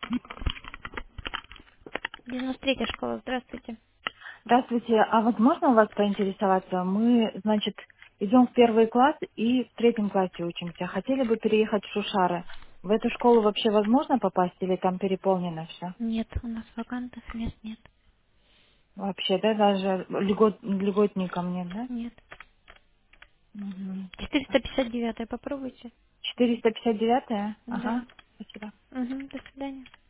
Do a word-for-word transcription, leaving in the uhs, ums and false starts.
девяносто третья школа, здравствуйте. Здравствуйте, а возможно у вас поинтересоваться? Мы, значит, идем в первый класс и в третьем классе учимся. Хотели бы переехать в Шушары. В эту школу вообще возможно попасть или там переполнено все? Нет, у нас вакантов мест нет. Вообще, да, даже льгот, льготникам нет, да? Нет. Мгм. четыреста пятьдесят девятая попробуйте. четыреста пятьдесят девятая? Да. Ага, спасибо. Угу, до свидания.